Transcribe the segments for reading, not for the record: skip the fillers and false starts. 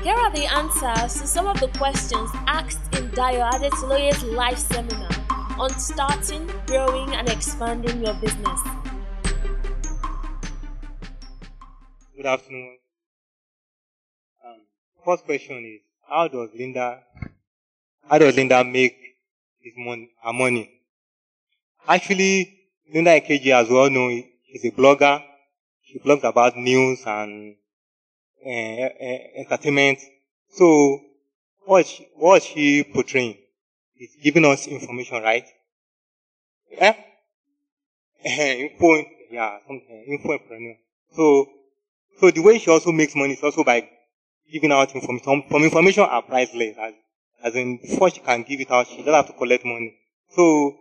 Here are the answers to some of the questions asked in Dayo Adetiloye's live seminar on starting, growing, and expanding your business. Good afternoon. First question is, how does Linda make her money? Actually, Linda Ikeji, as we all know, is a blogger. She blogs about news and entertainment. So, what she portraying is giving us information, right? Yeah? Infopreneur. So the way she also makes money is also by giving out information. Some information are priceless. As in, before she can give it out, she doesn't have to collect money. So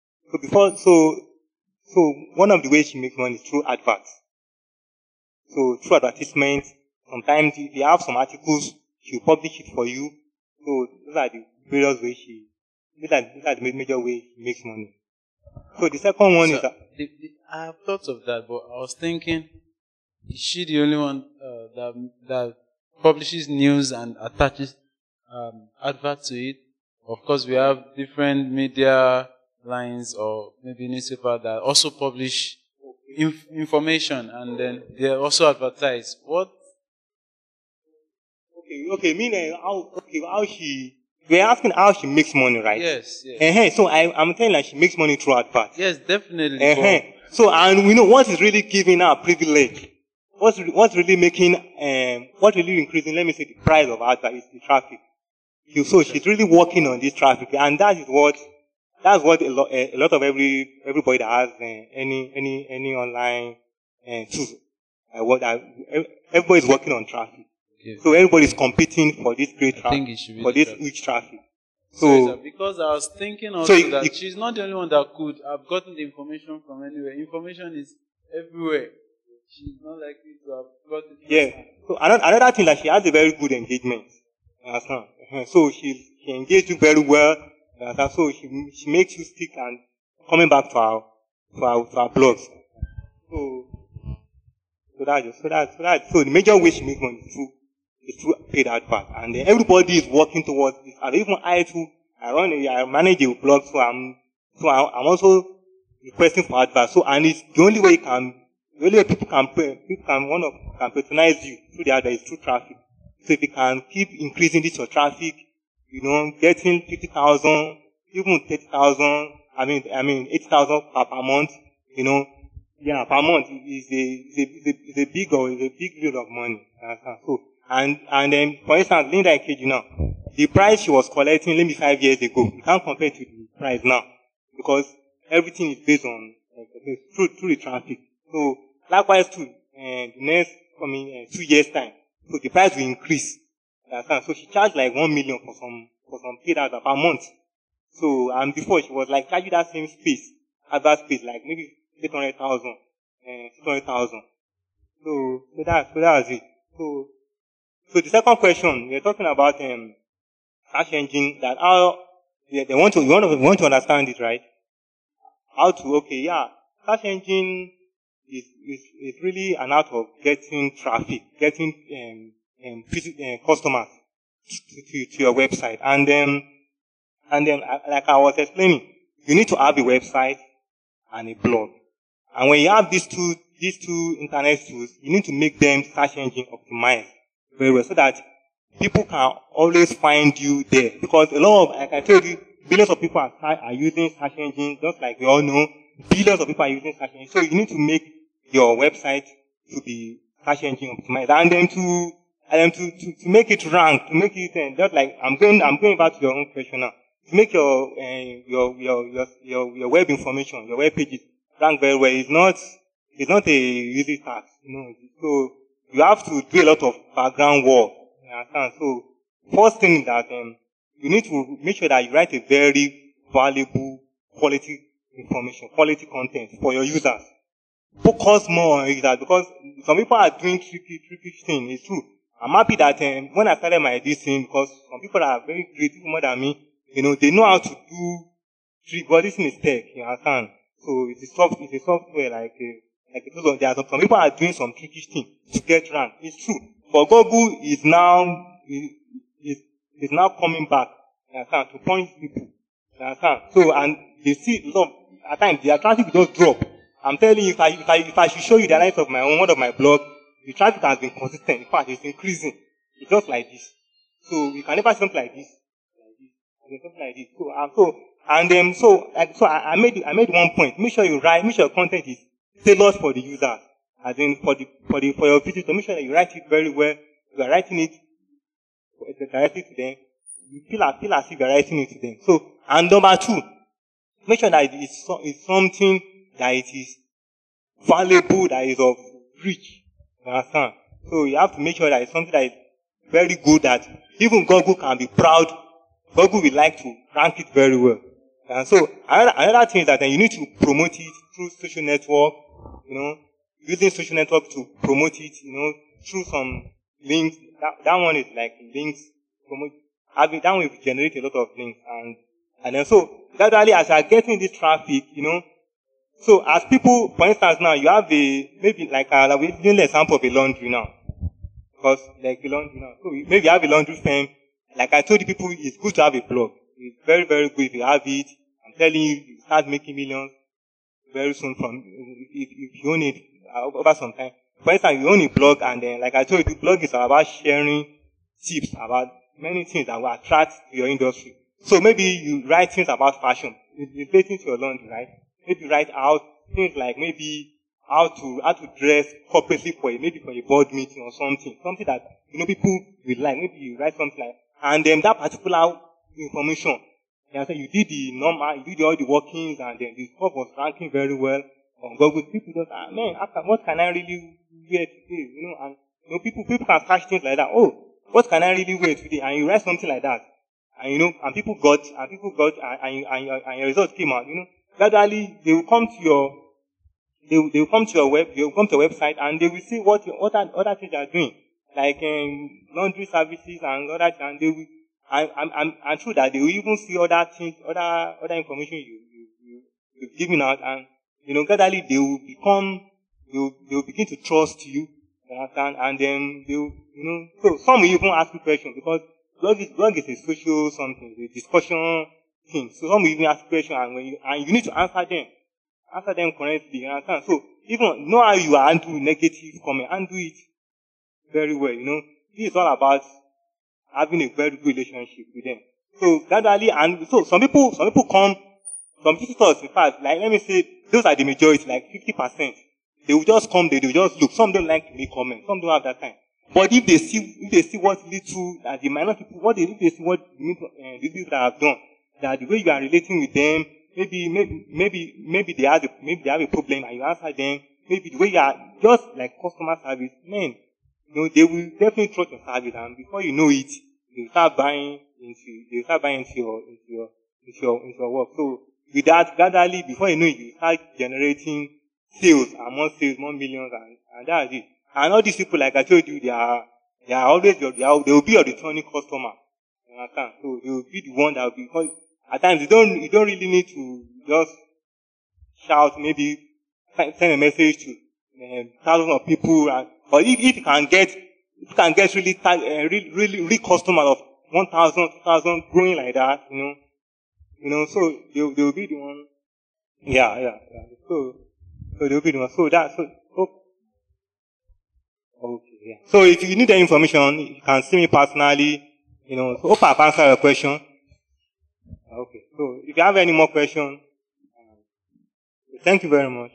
one of the ways she makes money is through adverts. So through advertisements, sometimes if you have some articles, she'll publish it for you. So those are the various ways these are the major ways she makes money. So the second one is that I have thought of that, but I was thinking, is she the only one that publishes news and attaches advert to it? Of course, we have different media lines or maybe newspaper that also publish information and then they also advertise. What? Okay. We're asking how she makes money, right? Yes. So I'm telling her she makes money through adverts. Yes, definitely. So, and we know what is really giving her privilege. What's really increasing, let me say, the price of advert is the traffic. So she's really working on this traffic, and that's what a lot of everybody that has any online tools. Everybody is working on traffic. Okay. So everybody is competing for this great traffic, for this huge traffic. So because I was thinking also that she's not the only one that could have gotten the information from anywhere. Information is everywhere. She's not likely to have gotten it. Yeah. So another thing that she has a very good engagement. So she engaged you very well. So she makes you stick and coming back to our blogs. So the major way she makes money is through paid advert, and everybody is working towards this. And even I too, I manage a blog, so I'm also requesting for advert. So, and it's the only way people can patronize you through the advert is through traffic. So if you can keep increasing this your traffic, getting 50,000, even 30,000, 80,000 per month, per month is a big deal of money. So, and then, for instance, Linda Ikeji now, the price she was collecting maybe 5 years ago, you can't compare it to the price now, because everything is based on, through the traffic. So, likewise too, the next coming 2 years time, so the price will increase. So she charged like 1 million for some paid advert per month. So, and before she was like charging that same space, advert space, like maybe 800,000, 600,000. So that's it. So the second question, we're talking about search engine, that how you want to understand it, right? Search engine is really an art of getting traffic, getting customers to your website, and then like I was explaining, you need to have a website and a blog, and when you have these two internet tools, you need to make them search engine optimized very well, so that people can always find you there. Because a lot of, like I told you, billions of people are using search engines, just like we all know, billions of people are using search engines. So you need to make your website to be search engine optimized, and then to make it rank, to make it just like I'm going back to your own question now. To make your web information, your web pages rank very well is not a easy task, So you have to do a lot of background work. You understand? So first thing that you need to make sure that you write a very valuable quality information, quality content for your users. Focus more on users, because some people are doing tricky things. It's true. I'm happy that when I started this thing, because some people are very creative more than me, they know how to do trick, but this is tech, you understand? So it's a software like there are some people are doing some tricky thing to get rank. It's true. But Google is now is now coming back, you understand, to punish people. You understand? So, and they see, at times, the traffic will just drop. I'm telling you, if I should show you the analysis of my own, one of my blog, the traffic has been consistent. In fact, it's increasing. It's just like this. So, you can never see something like this. Something like this. So, I made one point. Make sure you write, make sure your content is tailored for the users. As in, for your visitor, make sure that you write it very well. You are writing it directly to them. You feel as if you are writing it to them. So, and number 2, make sure that it's something that it is valuable, that is of reach. You understand? So you have to make sure that it's something that is very good, that even Google can be proud. Google will like to rank it very well. And so another thing is that you need to promote it through social network, using social network to promote it, through some links. That one is like links, that one will generate a lot of links. And then so gradually as you are getting this traffic, so as people, for instance now, you have maybe like we're doing the example of a laundry now. Because like a laundry now. So maybe you have a laundry firm. Like I told you people, it's good to have a blog. It's very, very good if you have it. I'm telling you, you start making millions very soon if you own it over some time. For instance, you own a blog, and then, like I told you, the blog is about sharing tips about many things that will attract your industry. So maybe you write things about fashion. It's relating to your laundry, right? Maybe you write out things like maybe how to dress corporately for a board meeting or something. Something that, people will like. Maybe you write something like, and then that particular information, you did all the workings, and then the stuff was ranking very well on Google. People just, what can I really wear today? And people can search things like that. Oh, what can I really wear today? And you write something like that, and and people got, and your results came out. Gradually they will come to your, they will come to your website, and they will see what other things you are doing, like laundry services and other, and they will. I'm sure that they will even see other things, other information you've given out, and gradually they will begin to trust you, and then they will, so some will even ask you questions, because blog is a social something, a discussion thing. So some will even ask questions, and you need to answer them correctly. So even know how you handle negative comment, handle it very well. This is all about having a very good relationship with them. So gradually, and so some people come, some visitors, in fact, like let me say, those are the majority, like 50%. They will just come, they will just look. Some don't like to make comments, some don't have that time. But if they see what little that the minor people, if they see what these people have done, that the way you are relating with them, maybe they have a problem and you answer them. Maybe the way you are just like customer service, they will definitely trust your service, and before you know it, they will start buying into your work. So with that, gradually, before you know it, you start generating sales, more millions, and that's it. And all these people, like I told you, they are always they will be your returning customer. You understand? So they will be the one that will be, because at times you don't really need to just shout, maybe send a message to thousands of people, but if you can get really customers of 1,000, 2,000 growing like that, so they will be the one. Yeah. So they'll be the one. Okay, yeah. So if you need any information, you can see me personally. So hope I've answered your question. Okay. So if you have any more questions, thank you very much.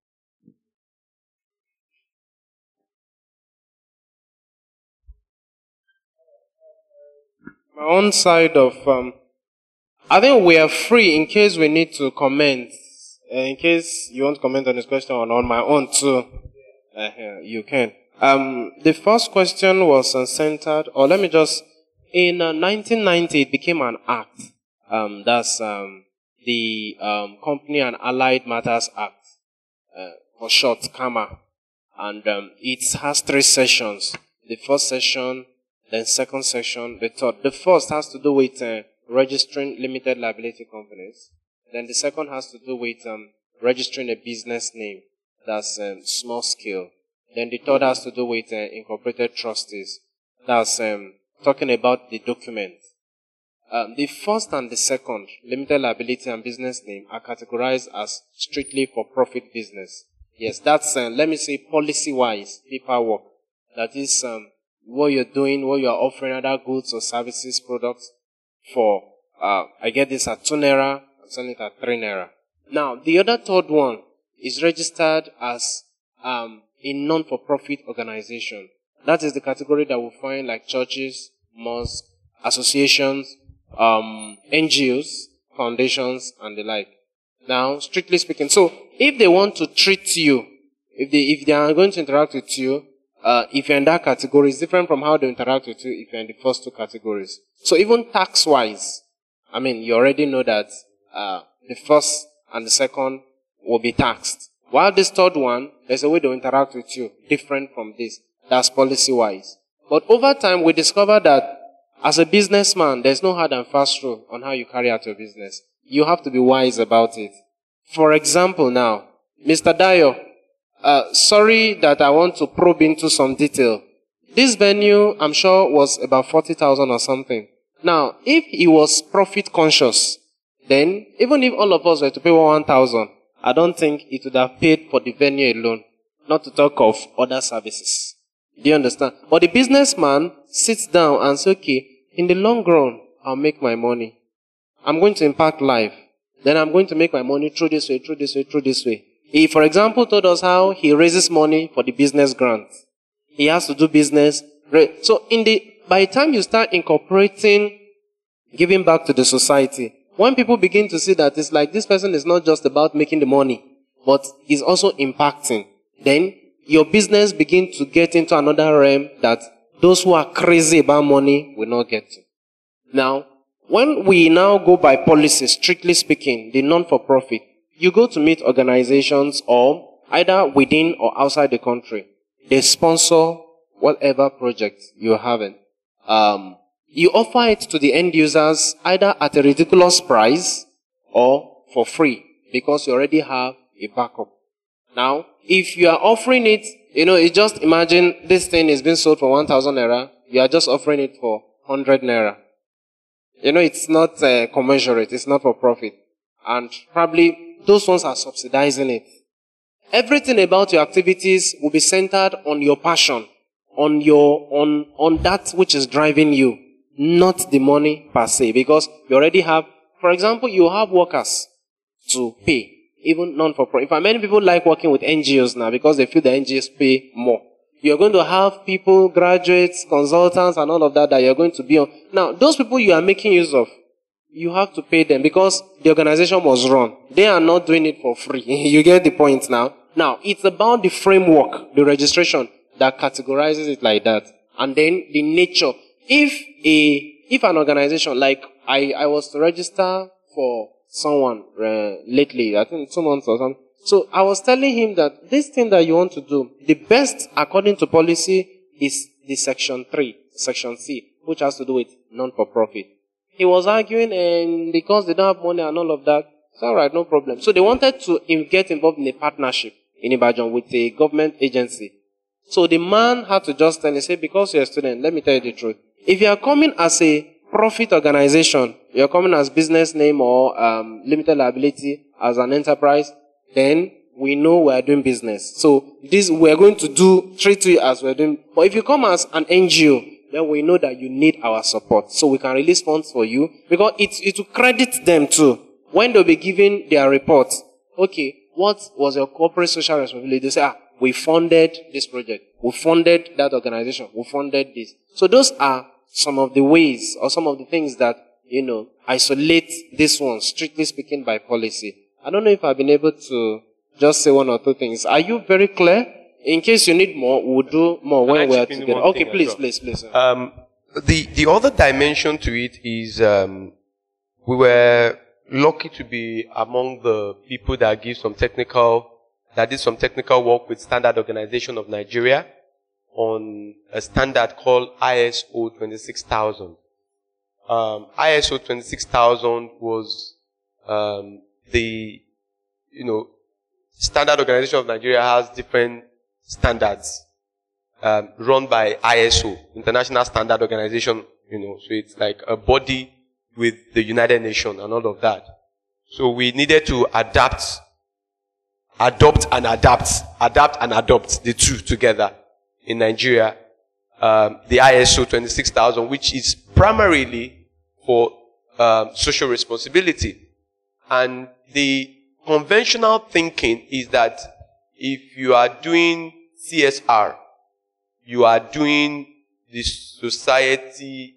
My own side of, I think we are free in case we need to comment. In case you want to comment on this question or on my own too, you can. The first question was centered, or let me just, in 1990 it became an act. That's the Company and Allied Matters Act, for short, CAMA. And it has 3 sessions. The first session, then second section, the third. The first has to do with registering limited liability companies. Then the second has to do with registering a business name. That's small scale. Then the third has to do with incorporated trustees. That's talking about the document. The first and the second, limited liability and business name, are categorized as strictly for profit business. Yes, that's, let me say, policy-wise, paperwork. That is what you're doing, what you're offering other goods or services, products for, I get this at 2 naira, I'm selling it at 3 naira. Now, the other third one is registered as a non-for-profit organization. That is the category that we'll find like churches, mosques, associations, NGOs, foundations, and the like. Now, strictly speaking, so if they want to treat you, if they are going to interact with you, if you're in that category, it's different from how they interact with you if you're in the first two categories. So even tax-wise, I mean, you already know that the first and the second will be taxed. While this third one, there's a way to interact with you different from this. That's policy-wise. But over time, we discover that as a businessman, there's no hard and fast rule on how you carry out your business. You have to be wise about it. For example now, Mr. Dayo, sorry that I want to probe into some detail. This venue, I'm sure, was about 40,000 or something. Now, if he was profit conscious, then even if all of us were to pay 1,000, I don't think it would have paid for the venue alone, not to talk of other services. Do you understand? But the businessman sits down and says, okay, in the long run, I'll make my money. I'm going to impact life. Then I'm going to make my money through this way, through this way, through this way. He, for example, told us how he raises money for the business grant. He has to do business. So by the time you start incorporating giving back to the society, when people begin to see that it's like this person is not just about making the money, but is also impacting, then your business begins to get into another realm that those who are crazy about money will not get to. Now, when we now go by policy, strictly speaking, the non-for-profit, you go to meet organizations or either within or outside the country. They sponsor whatever project you're having. You offer it to the end users either at a ridiculous price or for free because you already have a backup. Now, if you are offering it, you just imagine this thing is being sold for 1,000 naira. You are just offering it for 100 naira. It's not commensurate. It's not for profit. And probably those ones are subsidizing it. Everything about your activities will be centered on your passion, on that which is driving you, not the money per se. Because you already have, for example, you have workers to pay. Even non-for-profit. In fact, many people like working with NGOs now because they feel the NGOs pay more. You're going to have people, graduates, consultants, and all of that you're going to be on. Now, those people you are making use of, you have to pay them because the organization was run. They are not doing it for free. You get the point now? Now, it's about the framework, the registration, that categorizes it like that. And then the nature. If an organization, like I was to register for someone lately, I think 2 months or something. So I was telling him that this thing that you want to do, the best according to policy is the section 3, section C, which has to do with non-for-profit. He was arguing and because they don't have money and all of that, it's alright, no problem. So they wanted to get involved in a partnership in Ibadan with a government agency. So the man had to just tell, he said, because you're a student, let me tell you the truth. If you are coming as a profit organization, you're coming as business name or limited liability as an enterprise, then we know we are doing business. So this we are going to treat you as we're doing. But if you come as an NGO, then we know that you need our support. So we can release funds for you because it will credit them too. When they'll be giving their report, okay, what was your corporate social responsibility? They say, we funded this project. We funded that organization. We funded this. So those are some of the ways or some of the things that, isolate this one, strictly speaking, by policy. I don't know if I've been able to just say one or two things. Are you very clear? In case you need more, we'll do more when we are together. Okay, please. The other dimension to it is we were lucky to be among the people that did some technical work with Standard Organization of Nigeria on a standard called ISO 26000. ISO 26000 was the Standard Organization of Nigeria has different standards. run by ISO, International Standard Organization, so it's like a body with the United Nations and all of that. So we needed to adopt and adopt the two together in Nigeria. The ISO 26000, which is primarily for social responsibility. And the conventional thinking is that if you are doing CSR, you are doing the society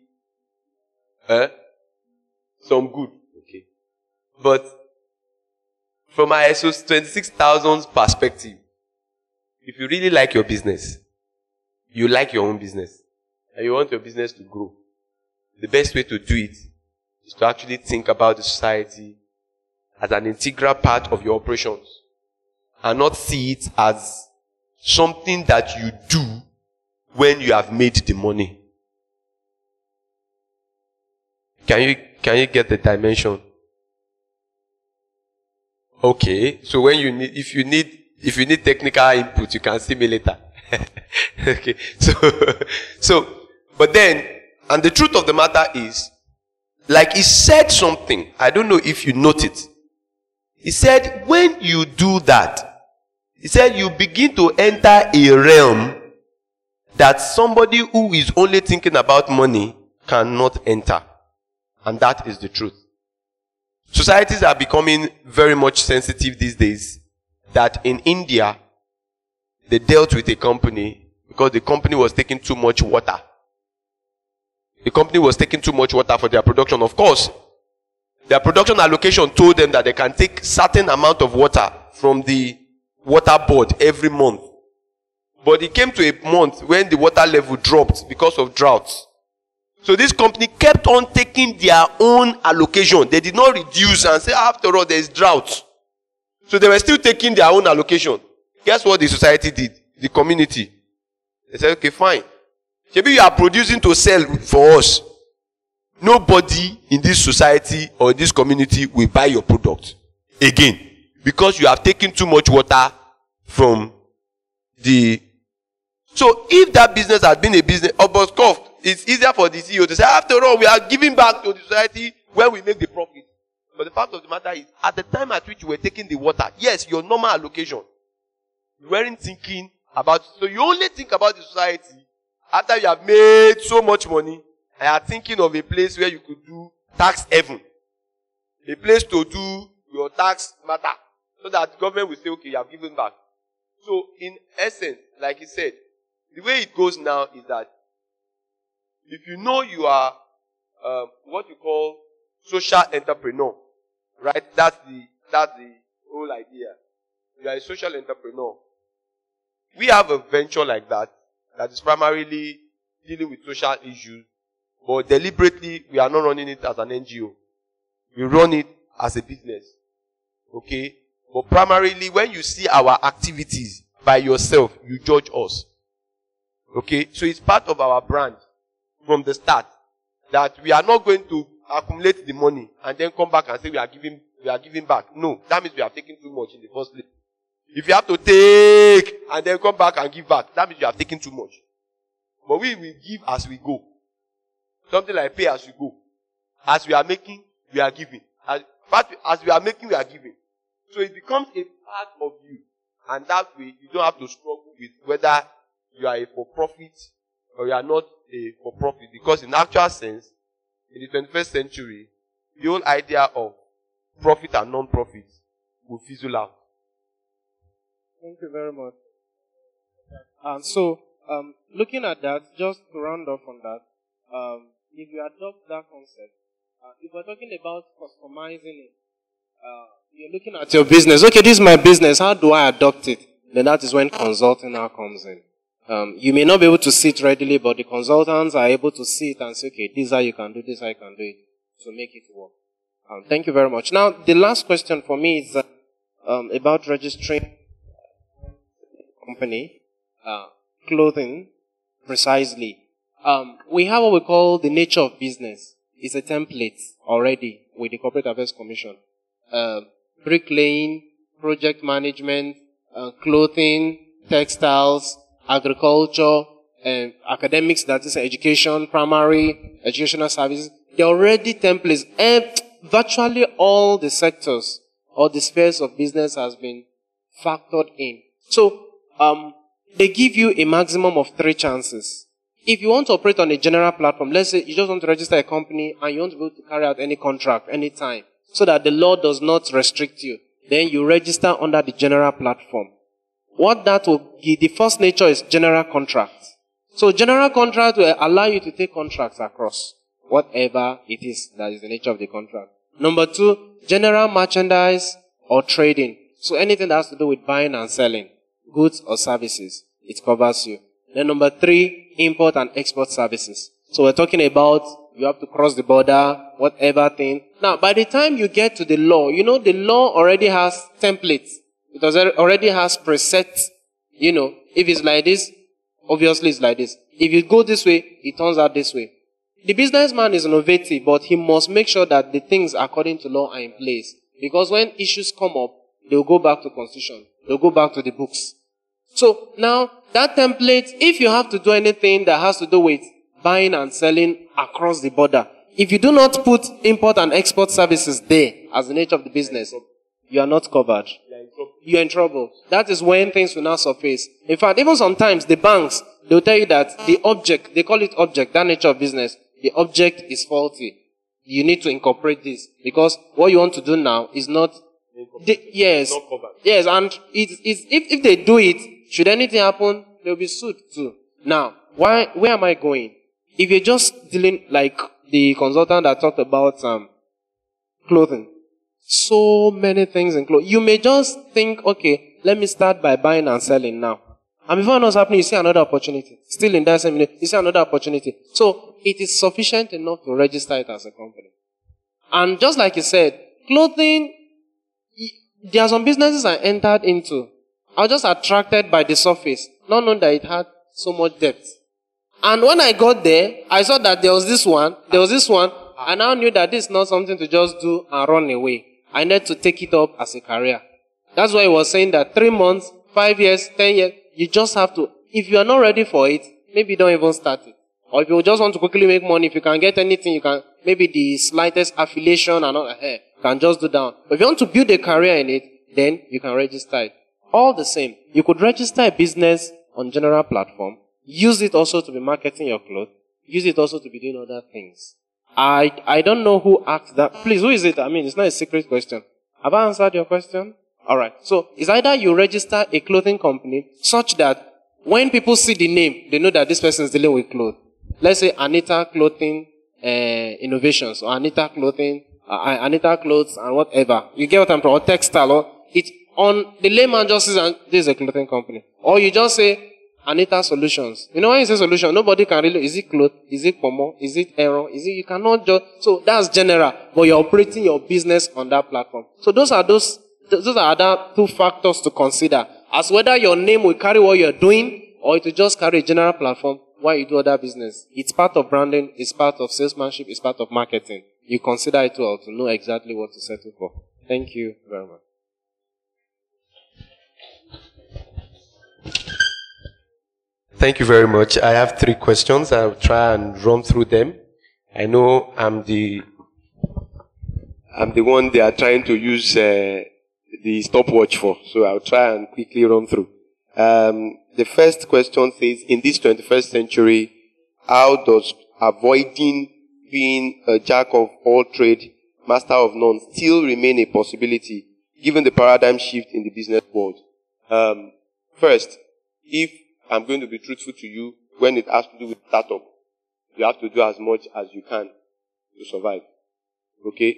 some good. Okay. But from ISO 26000's perspective, if you really like your business, you like your own business, and you want your business to grow, the best way to do it is to actually think about the society as an integral part of your operations and not see it as something that you do when you have made the money. Can you get the dimension? Okay, so when if you need technical input, you can see me later. Okay, but then, and the truth of the matter is, like he said something, I don't know if you note it. He said, when you do that, he said you begin to enter a realm that somebody who is only thinking about money cannot enter. And that is the truth. Societies are becoming very much sensitive these days that in India, they dealt with a company because the company was taking too much water. The company was taking too much water for their production. Of course, their production allocation told them that they can take certain amount of water from the water board every month. But it came to a month when the water level dropped because of droughts. So this company kept on taking their own allocation. They did not reduce and say, after all, there is drought. So they were still taking their own allocation. Guess what the society did? The community. They said, okay, fine. Maybe you are producing to sell for us. Nobody in this society or this community will buy your product again. Because you have taken too much water from the... So if that business had been a business, it's easier for the CEO to say, after all, we are giving back to the society when we make the profit. But the fact of the matter is, at the time at which you were taking the water, yes, your normal allocation, you weren't thinking about, so you only think about the society after you have made so much money and are thinking of a place where you could do tax heaven. A place to do your tax matter. So that the government will say, okay, you have given back. So in essence, like he said, the way it goes now is that if you know you are what you call social entrepreneur, right? That's the whole idea. You are a social entrepreneur. We have a venture like that is primarily dealing with social issues, but deliberately we are not running it as an NGO. We run it as a business. Okay? But primarily when you see our activities by yourself, you judge us. Okay? So it's part of our brand from the start that we are not going to accumulate the money and then come back and say we are giving back. No, that means we are taking too much in the first place. If you have to take and then come back and give back, that means you have taken too much. But we will give as we go. Something like pay as you go. As we are making, we are giving. As we are making, we are giving. So it becomes a part of you. And that way, you don't have to struggle with whether you are a for-profit or you are not a for-profit. Because in actual sense, in the 21st century, the whole idea of profit and non-profit will fizzle out. Thank you very much. So, looking at that, just to round off on that, if you adopt that concept, if we're talking about customizing it, you're looking at your business. Okay, this is my business. How do I adopt it? Then that is when consulting now comes in. You may not be able to see it readily, but the consultants are able to see it and say, okay, this is how you can do this, how you can do it, to make it work. Thank you very much. Now, the last question for me is about registering company, clothing, precisely. We have what we call the nature of business. It's a template already with the Corporate Affairs Commission. Bricklaying, project management, clothing, textiles, agriculture, academics, that is education, primary, educational services. There are already templates. Virtually all the sectors or the spheres of business has been factored in. So, they give you a maximum of 3 chances. If you want to operate on a general platform, let's say you just want to register a company and you want to be able to carry out any contract anytime, so that the law does not restrict you, then you register under the general platform. What that will give, the first nature is general contract. So general contract will allow you to take contracts across whatever it is that is the nature of the contract. Number 2, general merchandise or trading. So anything that has to do with buying and selling, goods or services, it covers you. Then number 3, import and export services. So we're talking about you have to cross the border, whatever thing. Now, by the time you get to the law, you know the law already has templates. It already has presets. You know, if it's like this, obviously it's like this. If you go this way, it turns out this way. The businessman is innovative, but he must make sure that the things according to law are in place. Because when issues come up, they'll go back to constitution. They'll go back to the books. So now, that template, if you have to do anything that has to do with buying and selling across the border, if you do not put import and export services there as the nature of the business, you are not covered. You are in trouble. That is when things will now surface. In fact, even sometimes the banks, they'll tell you that the object, they call it object, that nature of business, the object is faulty. You need to incorporate this because what you want to do now is not, yes, and if they do it, should anything happen, they'll be sued too. Now, where am I going? If you're just dealing like the consultant that talked about clothing, so many things in clothing. You may just think, okay, let me start by buying and selling now. And before what's happening, you see another opportunity. Still in that same minute, you see another opportunity. So it is sufficient enough to register it as a company. And just like you said, clothing, there are some businesses I entered into. I was just attracted by the surface, not knowing that it had so much depth. And when I got there, I saw that there was this one, I now knew that this is not something to just do and run away. I need to take it up as a career. That's why I was saying that 3 months, 5 years, 10 years, you just have to, if you are not ready for it, maybe don't even start it. Or if you just want to quickly make money, if you can get anything, you can, maybe the slightest affiliation and all that, you can just do down. But if you want to build a career in it, then you can register it. All the same, you could register a business on general platform, use it also to be marketing your clothes, use it also to be doing other things. I don't know who asked that. Please, who is it? I mean, it's not a secret question. Have I answered your question? Alright. So, it's either you register a clothing company such that when people see the name, they know that this person is dealing with clothes. Let's say Anita Clothing Innovations or Anita Clothing, Anita Clothes and whatever. You get what I'm talking about? Or textile. Or it's on the layman just says this is a clothing company. Or you just say Anita Solutions. You know when you say solution, nobody can really, is it cloth? Is it pomo? Is it error? Is it, you cannot just, so that's general, but you're operating your business on that platform. So those are other 2 factors to consider, as whether your name will carry what you're doing, or it will just carry a general platform while you do other business. It's part of branding, it's part of salesmanship, it's part of marketing. You consider it well to know exactly what to settle for. Thank you very much. Thank you very much. I have 3 questions. I'll try and run through them. I know I'm the one they are trying to use the stopwatch for, so I'll try and quickly run through. The first question says, in this 21st century, how does avoiding being a jack of all trade, master of none, still remain a possibility, given the paradigm shift in the business world? First, if I'm going to be truthful to you, when it has to do with startup, you have to do as much as you can to survive. Okay?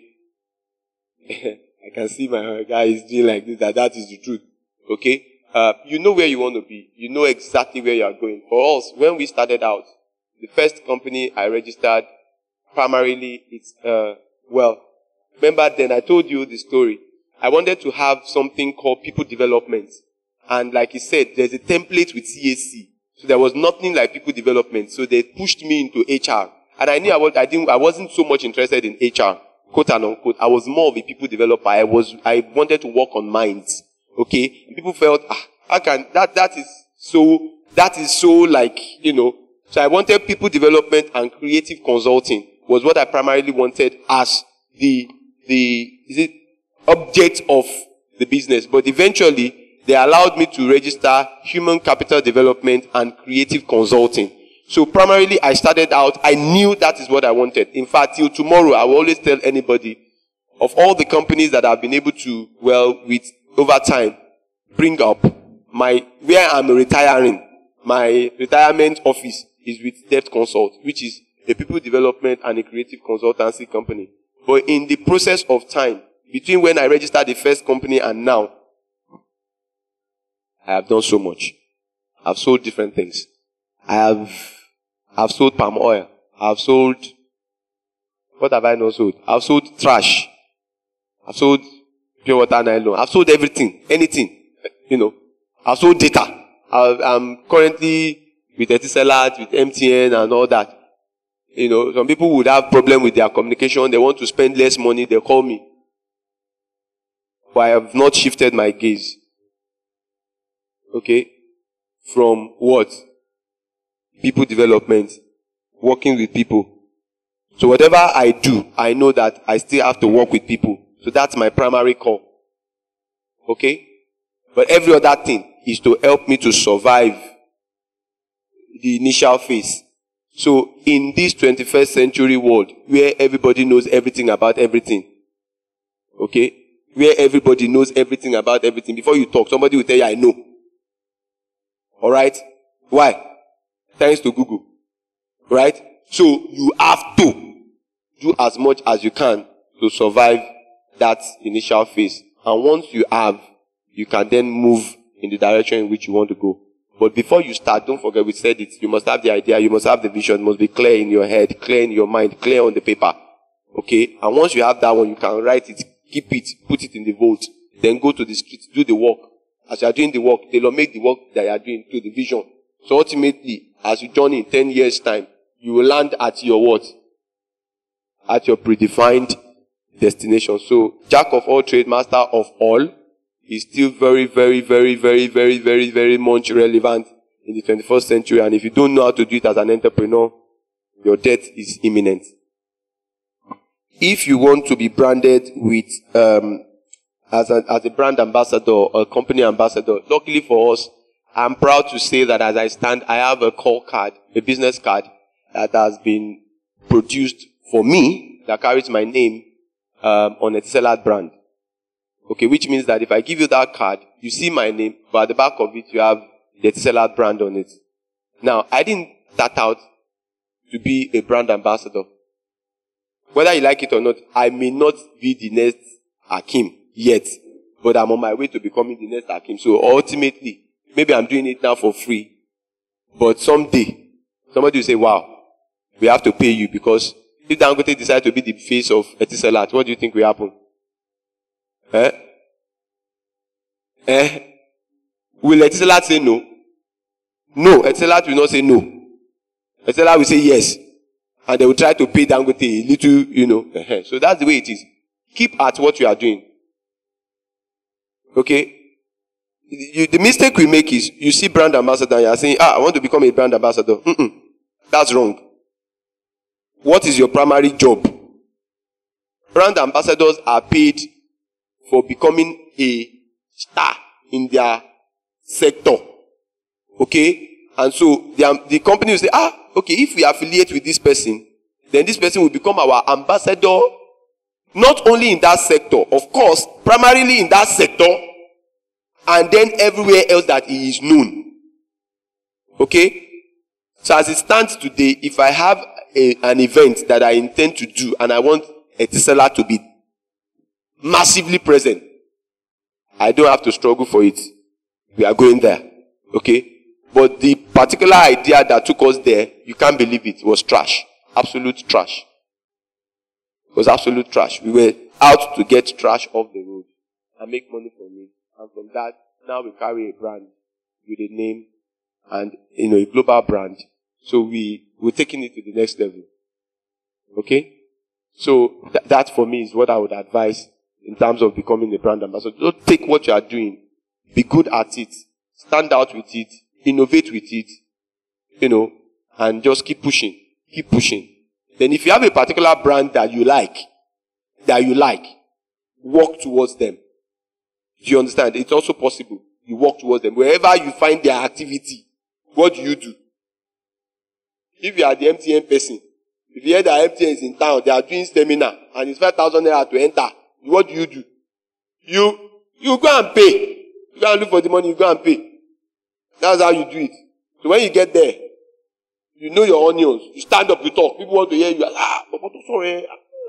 I can see my guy is doing like this, that is the truth. Okay? You know where you want to be. You know exactly where you are going. For us, when we started out, the first company I registered, primarily it's, remember then I told you the story. I wanted to have something called people development. And like he said, there's a template with CAC. So there was nothing like people development. So they pushed me into HR. And I knew I wasn't so much interested in HR, quote and unquote. I was more of a people developer. I wanted to work on minds. Okay? And people felt, how can, that is so That is so like, so I wanted people development and creative consulting was what I primarily wanted as the object of the business. But eventually, they allowed me to register human capital development and creative consulting. So primarily, I started out, I knew that is what I wanted. In fact, till tomorrow, I will always tell anybody of all the companies that I've been able to, with over time, bring up where I'm retiring, my retirement office is with Debt Consult, which is a people development and a creative consultancy company. But in the process of time, between when I registered the first company and now, I have done so much. I've sold different things. I've sold palm oil. I've sold, what have I not sold? I've sold trash. I've sold pure water nylon. I've sold everything, anything, I've sold data. I'm currently with Etisalat, with MTN and all that. Some people would have problem with their communication. They want to spend less money. They call me. But I have not shifted my gaze. Okay? From what? People development. Working with people. So whatever I do, I know that I still have to work with people. So that's my primary call. Okay? But every other thing is to help me to survive the initial phase. So in this 21st century world, where everybody knows everything about everything, okay? Where everybody knows everything about everything. Before you talk, somebody will tell you, I know. Alright? Why? Thanks to Google. Right? So you have to do as much as you can to survive that initial phase. And once you have, you can then move in the direction in which you want to go. But before you start, don't forget we said it, you must have the idea, you must have the vision, it must be clear in your head, clear in your mind, clear on the paper. Okay? And once you have that one, you can write it, keep it, put it in the vault, then go to the street, do the work. As you are doing the work, they will make the work that you are doing to the vision. So ultimately, as you journey in 10 years' time, you will land at your what? At your predefined destination. So, jack of all trades, master of all, is still very, very, very, very, very, very, very much relevant in the 21st century. And if you don't know how to do it as an entrepreneur, your death is imminent. If you want to be branded with, as a brand ambassador or a company ambassador, luckily for us, I'm proud to say that as I stand, I have a call card, a business card that has been produced for me that carries my name on a Etisalat brand. Okay, which means that if I give you that card, you see my name, but at the back of it, you have the Etisalat brand on it. Now, I didn't start out to be a brand ambassador. Whether you like it or not, I may not be the next Hakim yet, but I'm on my way to becoming the next Hakim. So ultimately, maybe I'm doing it now for free, but someday, somebody will say, wow, we have to pay you, because if Dangote decides to be the face of Etisalat, what do you think will happen? Will Etisalat say no? No, Etisalat will not say no. Etisalat will say yes. And they will try to pay Dangote a little, So that's the way it is. Keep at what you are doing. Okay? The mistake we make is, you see brand ambassador and you are saying, I want to become a brand ambassador. That's wrong. What is your primary job? Brand ambassadors are paid for becoming a star in their sector. Okay? And so the company will say, okay, if we affiliate with this person, then this person will become our ambassador, not only in that sector, of course, primarily in that sector, and then everywhere else that he is known. Okay? So as it stands today, if I have an event that I intend to do and I want Etisalat to be massively present, I don't have to struggle for it. We are going there. Okay? But the particular idea that took us there, you can't believe it, was trash. Absolute trash. It was absolute trash. We were out to get trash off the road and make money from it. And from that, now we carry a brand with a name and, a global brand. So we're taking it to the next level. Okay? So that for me is what I would advise in terms of becoming a brand ambassador. Don't take what you are doing. Be good at it. Stand out with it. innovate with it, and just keep pushing. Then if you have a particular brand that you like, work towards them. Do you understand? It's also possible. You work towards them. Wherever you find their activity, what do? If you are the MTN person, if you hear that MTN is in town, they are doing seminar, and it's 5,000 naira to enter, what do? You go and pay. You go and look for the money, you go and pay. That's how you do it. So when you get there, you know your onions. You stand up, you talk. People want to hear you. Sorry.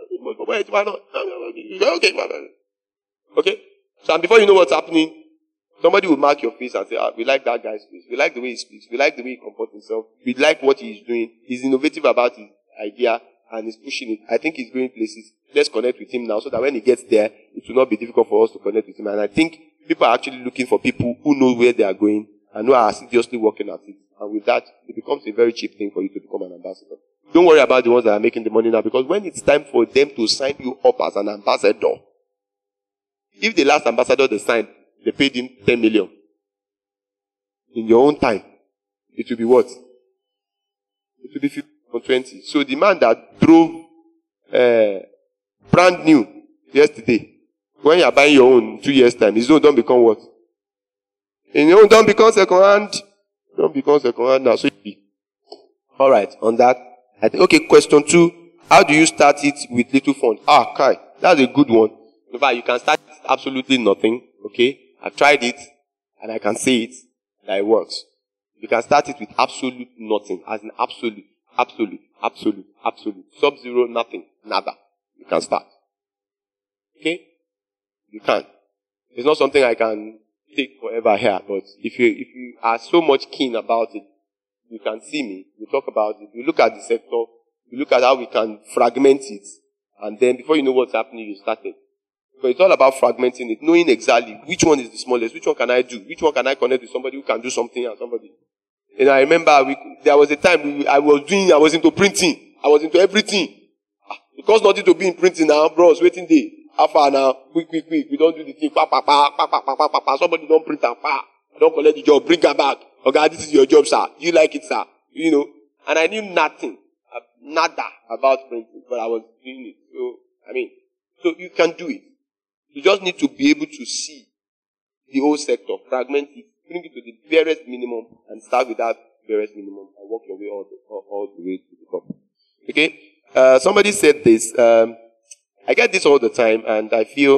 Okay? So and before you know what's happening, somebody will mark your face and say, we like that guy's face. We like the way he speaks. We like the way he comports himself. We like what he's doing. He's innovative about his idea and he's pushing it. I think he's going places. Let's connect with him now so that when he gets there, it will not be difficult for us to connect with him. And I think people are actually looking for people who know where they are going and who are seriously working at it. And with that, it becomes a very cheap thing for you to become an ambassador. Don't worry about the ones that are making the money now, because when it's time for them to sign you up as an ambassador, if the last ambassador they signed, they paid him 10 million. In your own time, it will be what? It will be 15 or 20. So the man that drove brand new yesterday, when you are buying your own in 2 years' time, his own don't become what? In your own don't become second hand. Don't become second hand now. So all right, on that. I think, okay, question 2. How do you start it with little fund? Kai, that's a good one. In fact, you can start with absolutely nothing. Okay? I've tried it, and I can say it, that it works. You can start it with absolute nothing, as in absolute. Sub-zero, nothing, nada. You can start. Okay? You can. It's not something I can take forever here, but if you are so much keen about it, you can see me, we talk about it, we look at the sector, we look at how we can fragment it, and then before you know what's happening, you start it. But it's all about fragmenting it, knowing exactly which one is the smallest, which one can I do, which one can I connect with somebody who can do something and somebody. And I remember there was a time I was into printing, I was into everything. Because nothing to be in printing now, bros, waiting day. How far now? Quick. We don't do the thing. Somebody don't print and don't collect the job. Bring her back. Okay, this is your job, sir. Do you like it, sir? And I knew nothing, nada about printing, but I was doing it. So you can do it. You just need to be able to see the whole sector, fragment it, bring it to the barest minimum, and start with that barest minimum and work your way all the way to the top. Okay? Somebody said this. I get this all the time, and I feel,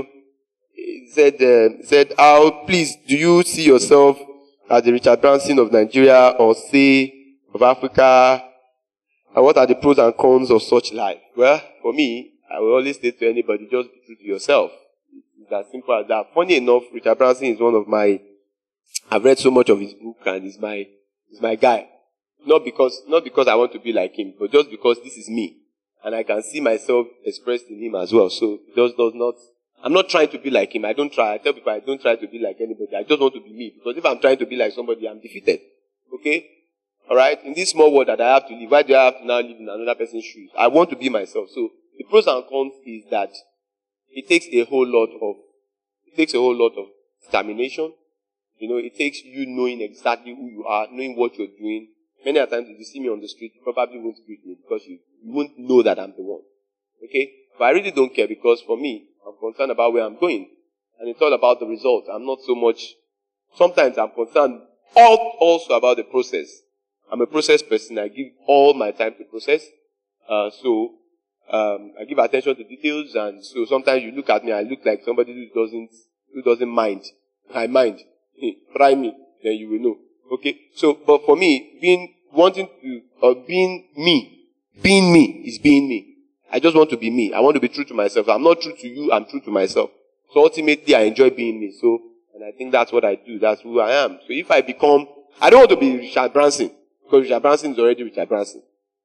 said, please, do you see yourself as the Richard Branson of Nigeria or say of Africa? And what are the pros and cons of such life? Well, for me, I will always say to anybody, just be true to yourself. It's as simple as that. Funny enough, Richard Branson is one of I've read so much of his book, and he's my guy. Not because I want to be like him, but just because this is me. And I can see myself expressed in him as well. So I'm not trying to be like him. I don't try. I tell people I don't try to be like anybody. I just want to be me. Because if I'm trying to be like somebody, I'm defeated. Okay? Alright? In this small world that I have to live, why do I have to now live in another person's shoes? I want to be myself. So the pros and cons is that it takes a whole lot of determination. It takes you knowing exactly who you are, knowing what you're doing. Many times if you see me on the street, you probably won't greet me because you won't know that I'm the one. Okay? But I really don't care, because for me, I'm concerned about where I'm going. And it's all about the result. I'm not so much, sometimes I'm concerned also about the process. I'm a process person. I give all my time to process. I give attention to details, and so sometimes you look at me, I look like somebody who doesn't mind. I mind. Try me, then you will know. Okay? So, but for me, being me is being me. I just want to be me. I want to be true to myself. I'm not true to you, I'm true to myself. So ultimately, I enjoy being me. So, and I think that's what I do. That's who I am. So if I don't want to be Richard Branson, because Richard Branson is already Richard Branson.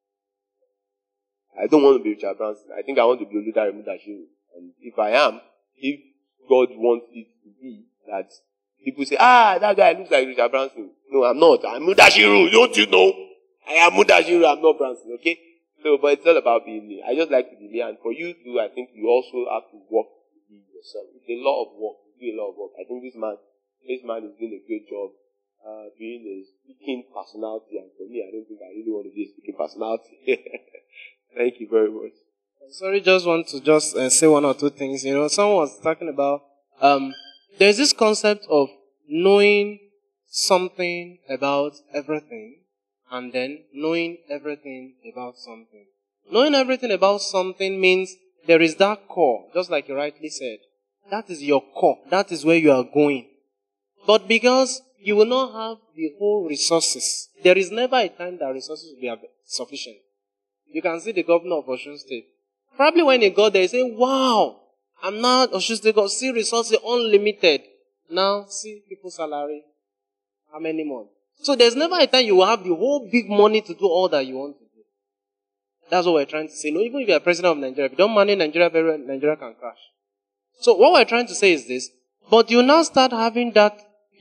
I don't want to be Richard Branson. I think I want to be Oludare Mudashiru. And if God wants it to be that people say, that guy looks like Richard Branson. No, I'm not. I'm Mudashiru. Don't you know? I am Mudashiru. I'm not Branson. Okay? So, but it's all about being me. I just like to be me. And for you too, I think you also have to work to be yourself. It's a lot of work. You do a lot of work. I think this man is doing a great job. being a speaking personality, and for me, I don't think I really want to be a speaking personality. Thank you very much. Sorry, just want to say one or two things. You know, someone was talking about, there's this concept of knowing something about everything and then knowing everything about something. Knowing everything about something means there is that core, just like you rightly said. That is your core. That is where you are going. But because you will not have the whole resources, there is never a time that resources will be sufficient. You can see the governor of Osun State. Probably when he got there, he said, wow, I'm not Osun State, got see resources unlimited. Now, see people's salary. How many months? So there's never a time you will have the whole big money to do all that you want to do. That's what we're trying to say. No, even if you're president of Nigeria, if you don't manage Nigeria very well, Nigeria can crash. So what we're trying to say is this, but you now start having that,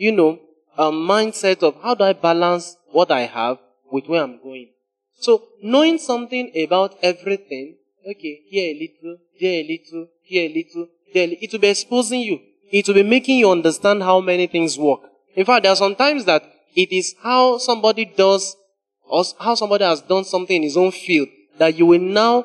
mindset of how do I balance what I have with where I'm going. So knowing something about everything, okay, here a little, there a little, here a little, there a little, it will be exposing you. It will be making you understand how many things work. In fact, there are some times that it is how somebody does, or how somebody has done something in his own field, that you will now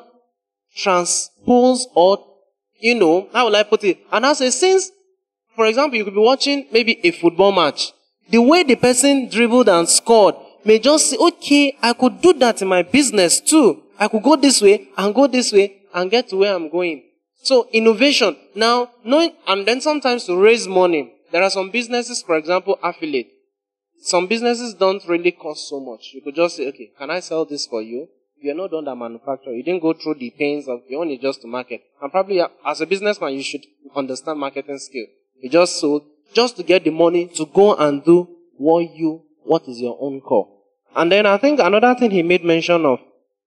transpose or, how will I put it? And I say, since, for example, you could be watching maybe a football match. The way the person dribbled and scored may just say, okay, I could do that in my business too. I could go this way and get to where I'm going. So innovation. Now, knowing, and then sometimes to raise money. There are some businesses, for example, affiliate. Some businesses don't really cost so much. You could just say, okay, can I sell this for you? You're not done that manufacturer. You didn't go through the pains of your own is just to market. And probably as a businessman, you should understand marketing skill. You just sold just to get the money to go and do what is your own core. And then I think another thing he made mention of,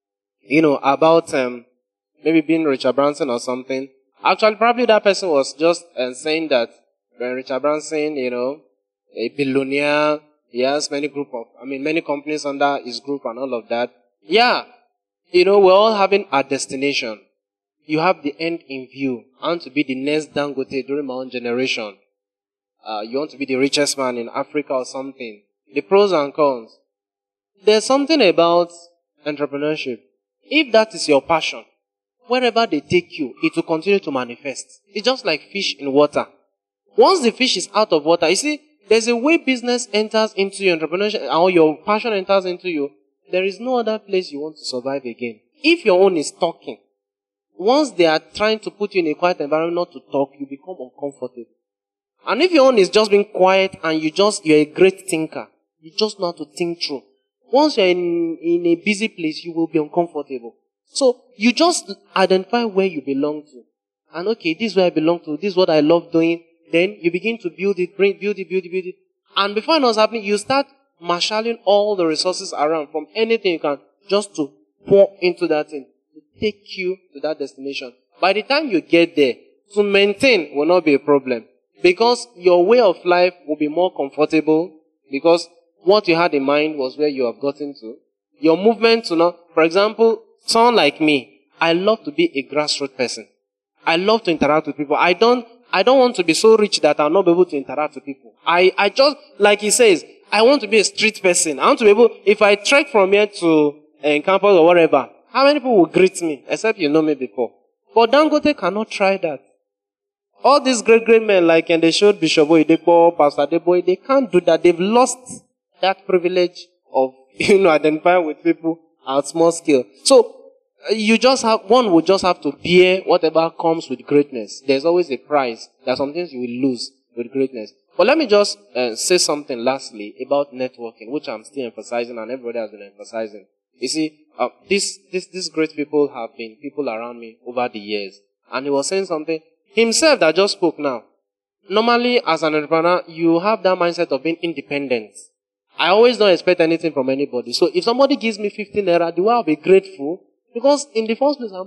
about maybe being Richard Branson or something. Actually, probably that person was just saying that when Richard Branson, a billionaire, he has many companies under his group and all of that. Yeah, we're all having a destination. You have the end in view. I want to be the next Dangote during my own generation. You want to be the richest man in Africa or something. The pros and cons. There's something about entrepreneurship. If that is your passion, wherever they take you, it will continue to manifest. It's just like fish in water. Once the fish is out of water, you see, there's a way business enters into your entrepreneurship, or your passion enters into you. There is no other place you want to survive again. If your own is talking, once they are trying to put you in a quiet environment not to talk, you become uncomfortable. And if your own is just being quiet and you're a great thinker, you just know how to think through. Once you're in a busy place, you will be uncomfortable. So you just identify where you belong to. And okay, this is where I belong to, this is what I love doing. Then you begin to build it. And before it was happening, you start marshalling all the resources around from anything you can just to pour into that thing to take you to that destination. By the time you get there, to maintain will not be a problem because your way of life will be more comfortable because what you had in mind was where you have gotten to. Your movement to now, for example, someone like me, I love to be a grassroots person. I love to interact with people. I don't want to be so rich that I'll not be able to interact with people. I just, like he says, I want to be a street person. I want to be able, if I trek from here to campus or whatever, how many people will greet me? Except you know me before. But Dangote cannot try that. All these great men, like, and they showed Bishop Oyedepo, Pastor Adeboye, they can't do that. They've lost that privilege of, identifying with people at small scale. So, one will just have to bear whatever comes with greatness. There's always a price. There are some things you will lose with greatness. But let me just say something lastly about networking, which I'm still emphasizing and everybody has been emphasizing. You see, these great people have been people around me over the years. And he was saying something himself that just spoke now. Normally, as an entrepreneur, you have that mindset of being independent. I always don't expect anything from anybody. So if somebody gives me 15 naira, do I be grateful? Because in the first place,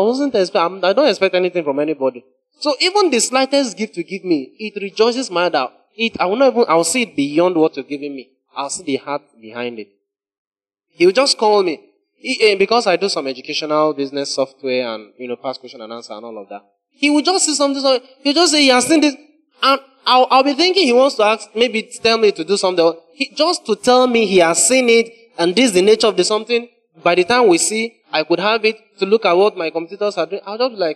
I don't expect anything from anybody. So even the slightest gift you give me, it rejoices my heart. I'll see it beyond what you're giving me. I'll see the heart behind it. He will just call me. Because I do some educational business software and, past question and answer and all of that. He will just see something, he'll just say, he has seen this. And I'll be thinking he wants to ask, maybe tell me to do something. Just to tell me he has seen it and this is the nature of the something. By the time we see, I could have it to look at what my competitors are doing. I'll just be like,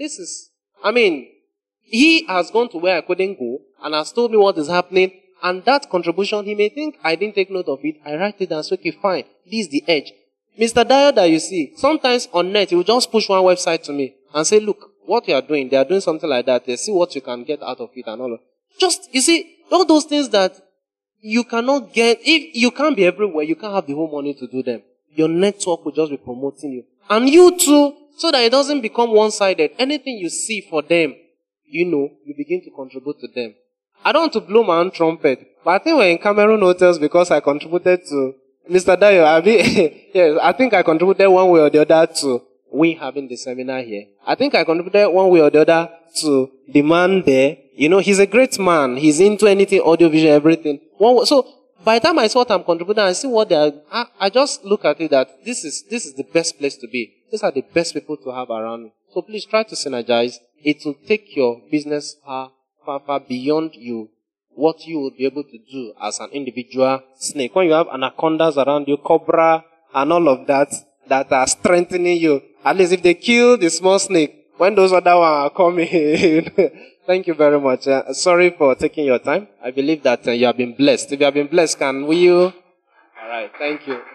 he has gone to where I couldn't go and has told me what is happening. And that contribution, he may think I didn't take note of it. I write it down, so okay, fine. This is the edge. Mr. Dio that you see, sometimes on net, he will just push one website to me and say, look, what you are doing, they are doing something like that. They see what you can get out of it and all of. Just, you see, all those things that you cannot get, if you can't be everywhere, you can't have the whole money to do them. Your network will just be promoting you. And you too, so that it doesn't become one-sided. Anything you see for them, you begin to contribute to them. I don't want to blow my own trumpet, but I think we're in Cameroon hotels because I contributed to Mr. Dayo. Yes, I think I contributed one way or the other to we having the seminar here. I think I contributed one way or the other to the man there. He's a great man. He's into anything, audiovisual, everything. So by the time I saw what I'm contributing, I see what they are. I just look at it that this is the best place to be. These are the best people to have around me. So please try to synergize. It will take your business far beyond you, what you will be able to do as an individual snake. When you have anacondas around you, cobra, and all of that are strengthening you. At least if they kill the small snake, when those other ones are coming. Thank you very much. Sorry for taking your time. I believe that you have been blessed. If you have been blessed, can we? All right. Thank you.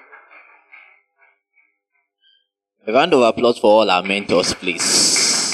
A round of applause for all our mentors, please.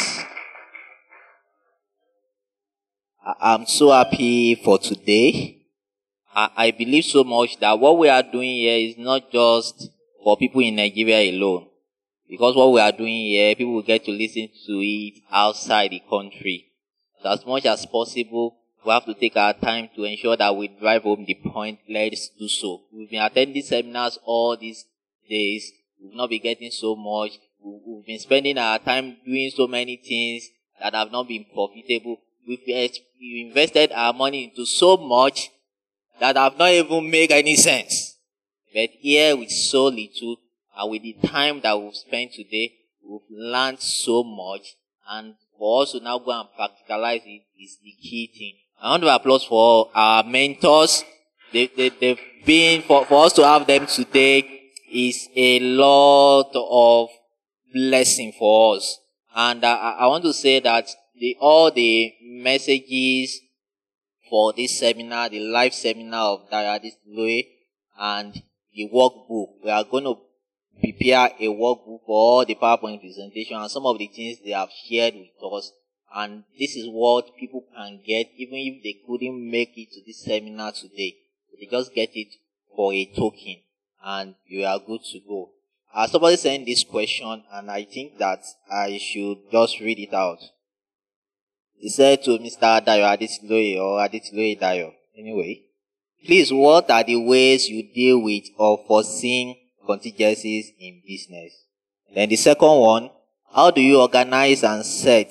I'm so happy for today. I believe so much that what we are doing here is not just for people in Nigeria alone. Because what we are doing here, people will get to listen to it outside the country. So as much as possible, we have to take our time to ensure that we drive home the point. Let's do so. We've been attending seminars all these days. We've not been getting so much. We've been spending our time doing so many things that have not been profitable. We've invested our money into so much that have not even made any sense. But here with so little, and with the time that we've spent today, we've learned so much. And for us to now go and practicalize it is the key thing. I want to applause for our mentors. They've been, for us to have them today is a lot of blessing for us. And I want to say that all the messages for this seminar, the live seminar of Dayo Adetiloye, and the workbook, we are going to prepare a workbook for all the PowerPoint presentation and some of the things they have shared with us. And this is what people can get even if they couldn't make it to this seminar today. They just get it for a token and you are good to go. Somebody sent this question and I think that I should just read it out. He said to Mr. Dayo Adetiloye or Adetiloye Dayo, anyway, please, what are the ways you deal with or foreseen contingencies in business? Then the second one, how do you organize and set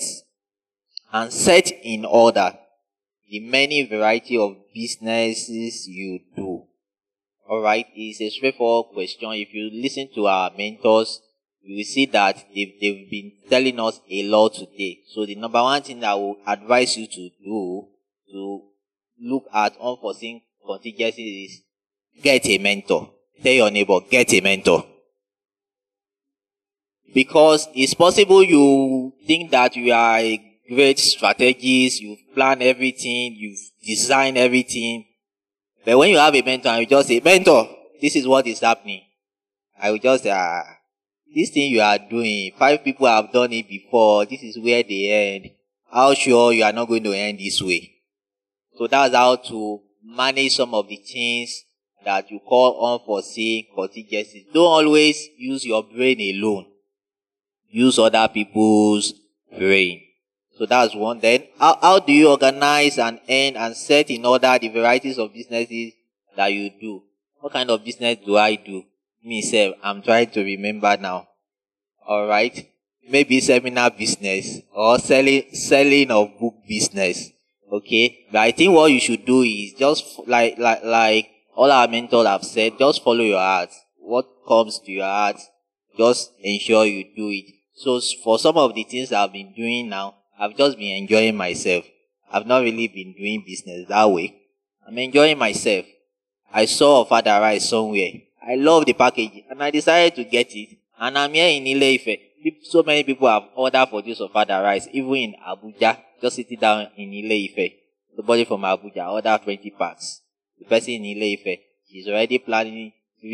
in order the many variety of businesses you do? Alright, it's a straightforward question. If you listen to our mentors, you will see that they've been telling us a lot today. So the number one thing that I will advise you to do to look at unforeseen contingencies is get a mentor. Tell your neighbor, get a mentor. Because it's possible you think that you are a great strategist, you've planned everything, you've designed everything. But when you have a mentor and you just say, mentor, this is what is happening. I will just say, this thing you are doing, 5 people have done it before, this is where they end. How sure you are not going to end this way? So that's how to manage some of the things that you call unforeseen contingencies. Don't always use your brain alone. Use other people's brain. So that's one. Then, how do you organize and end and set in order the varieties of businesses that you do? What kind of business do I do? Myself, I'm trying to remember now. Alright? Maybe seminar business or selling of book business. Okay? But I think what you should do is just like all our mentors have said, just follow your heart. What comes to your heart, just ensure you do it. So for some of the things I've been doing now, I've just been enjoying myself. I've not really been doing business that way. I'm enjoying myself. I saw Ofada rice somewhere. I love the packaging and I decided to get it. And I'm here in Ile-Ife. So many people have ordered for this Ofada rice, even in Abuja, just sitting down in Ile-Ife. Somebody from Abuja ordered 20 packs. The person in Ile-Ife is already planning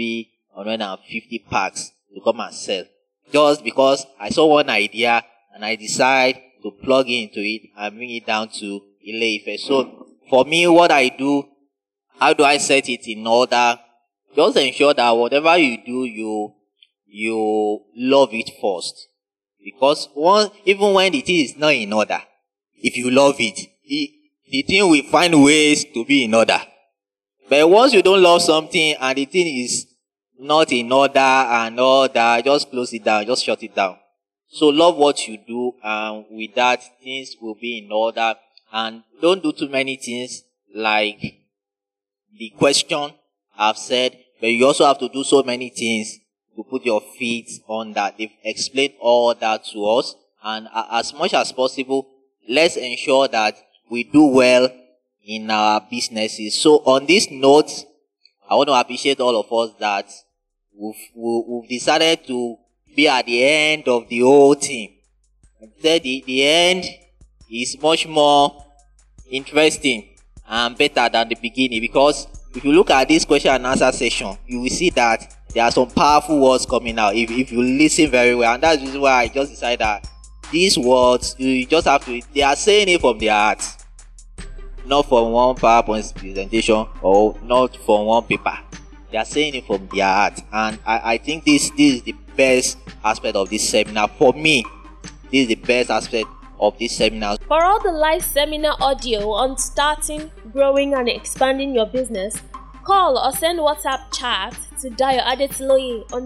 350 packs to come and sell. Just because I saw one idea and I decided to plug into it and bring it down to Ile-Ife. So for me, what I do, how do I set it in order? Just ensure that whatever you do, you love it first. Because even when the thing is not in order, if you love it, the thing will find ways to be in order. But once you don't love something and the thing is not in order and all that, just close it down, just shut it down. So love what you do, and with that, things will be in order. And don't do too many things like the question I've said, but you also have to do so many things to put your feet on that. They've explained all that to us, and as much as possible, let's ensure that we do well in our businesses. So on this note, I want to appreciate all of us that we've decided to be at the end of the whole thing. The end is much more interesting and better than the beginning, because if you look at this question and answer session, you will see that there are some powerful words coming out if you listen very well. And that's the reason why I just decided that these words, you just have to, they are saying it from their heart, not from one PowerPoint presentation or not from one paper. They are saying it from their heart. And I think this is the best aspect of this seminar. For me, this is the best aspect of this seminar. For all the live seminar audio on starting, growing, and expanding your business, call or send WhatsApp chat to Dayo Adetiloye on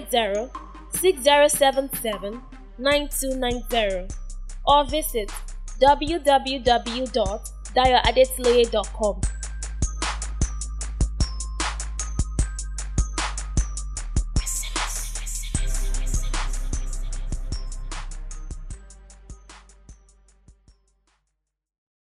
080-6077-9290 or visit www.dayoadetiloye.com.